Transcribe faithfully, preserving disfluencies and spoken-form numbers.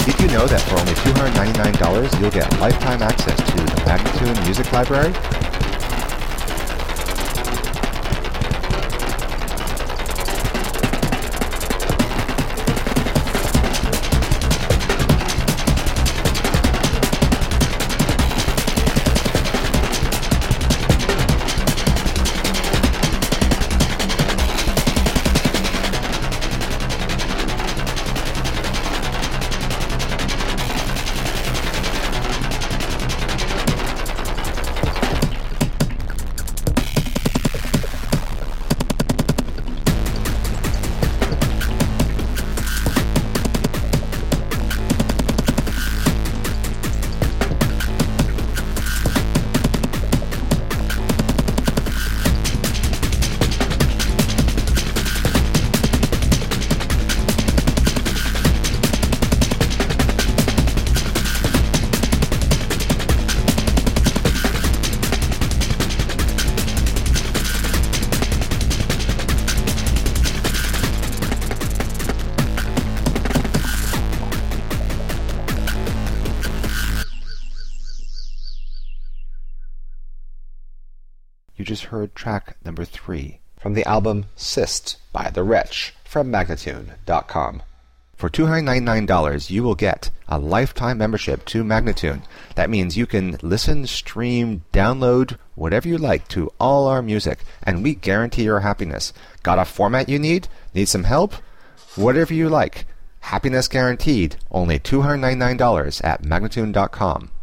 Did you know that for only two hundred ninety-nine dollars you'll get lifetime access to the Magnatune Music Library? You just heard track number three from the album Cyst by The Wretch from Magnatune dot com. For two hundred ninety-nine dollars you will get a lifetime membership to Magnatune. That means you can listen, stream, download, whatever you like to all our music, and we guarantee your happiness. Got a format you need? Need some help? Whatever you like. Happiness guaranteed. Only two hundred ninety-nine dollars at Magnatune dot com.